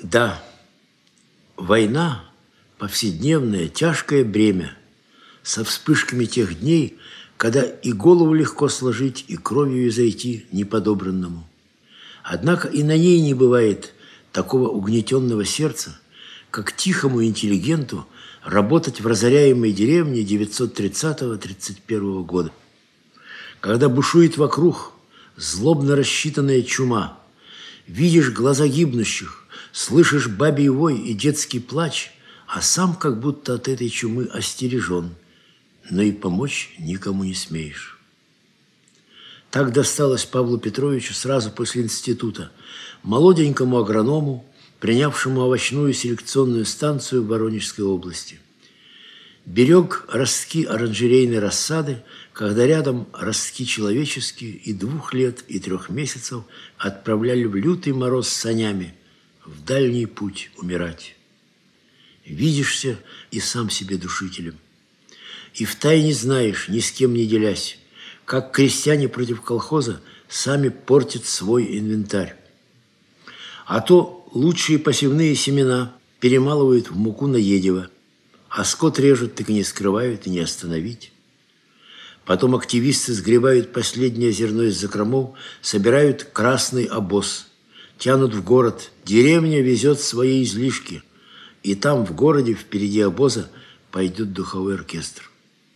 Да, война – повседневное тяжкое бремя, со вспышками тех дней, когда и голову легко сложить, и кровью изойти неподобранному. Однако и на ней не бывает такого угнетенного сердца, как тихому интеллигенту работать в разоряемой деревне 930-31 года. Когда бушует вокруг злобно рассчитанная чума, видишь глаза гибнущих, слышишь бабий вой и детский плач, а сам как будто от этой чумы остережен, но и помочь никому не смеешь. Так досталось Павлу Петровичу сразу после института, молоденькому агроному, принявшему овощную селекционную станцию в Воронежской области. Берег ростки оранжерейной рассады, когда рядом ростки человеческие, и 2 лет, и 3 месяцев отправляли в лютый мороз санями в дальний путь умирать. Видишься и сам себе душителем. И втайне знаешь, ни с кем не делясь, как крестьяне против колхоза сами портят свой инвентарь. А то лучшие посевные семена перемалывают в муку наедево, а скот режут, так и не скрывают, и не остановить. Потом активисты сгребают последнее зерно из закромов, собирают красный обоз, тянут в город, деревня везет свои излишки, и там, в городе, впереди обоза, пойдет духовой оркестр.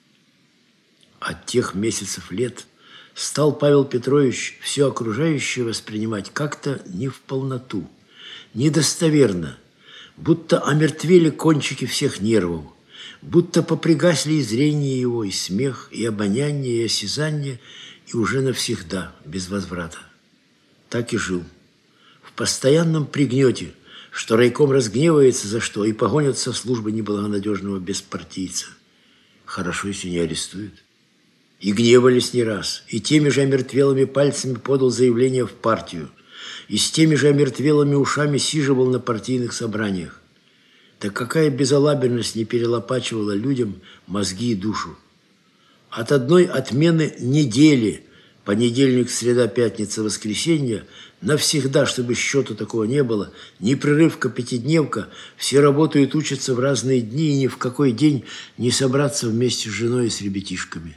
От тех месяцев лет стал Павел Петрович все окружающее воспринимать как-то не в полноту, недостоверно, будто омертвели кончики всех нервов, будто попригасли и зрение его, и смех, и обоняние, и осязание, и уже навсегда, без возврата. Так и жил. В постоянном пригнете, что райком разгневается за что и погонят со службы неблагонадежного беспартийца. Хорошо, если не арестуют. И гневались не раз, и теми же омертвелыми пальцами подал заявление в партию, и с теми же омертвелыми ушами сиживал на партийных собраниях. Так какая безалаберность не перелопачивала людям мозги и душу. От одной отмены недели, понедельник, среда, пятница, воскресенье, навсегда, чтобы счета такого не было, непрерывка, пятидневка, все работают, учатся в разные дни, и ни в какой день не собраться вместе с женой и с ребятишками.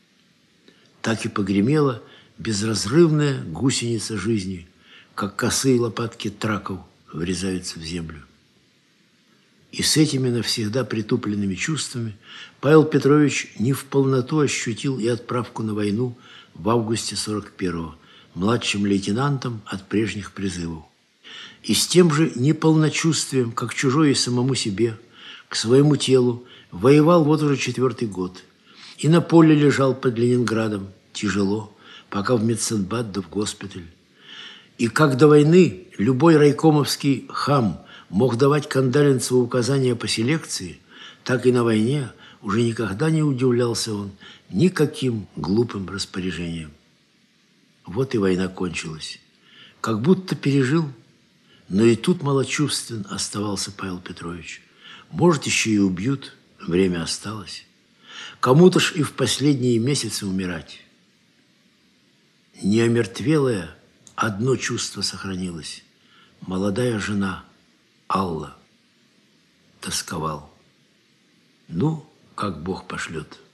Так и погремела безразрывная гусеница жизни, как косые лопатки траков врезаются в землю. И с этими навсегда притупленными чувствами Павел Петрович не в полноту ощутил и отправку на войну в августе 41-го, младшим лейтенантом от прежних призывов. И с тем же неполночувствием, как чужой и самому себе, к своему телу, воевал вот уже 4-й год. И на поле лежал под Ленинградом, тяжело, пока в медсанбат да в госпиталь. И как до войны любой райкомовский хам мог давать Кандалинцеву указания по селекции, так и на войне уже никогда не удивлялся он никаким глупым распоряжением. Вот и война кончилась. Как будто пережил, но и тут малочувствен оставался Павел Петрович. Может, еще и убьют, время осталось. Кому-то ж и в последние месяцы умирать. Не омертвелое одно чувство сохранилось. Молодая жена Алла. Тосковал. Ну, как Бог пошлет.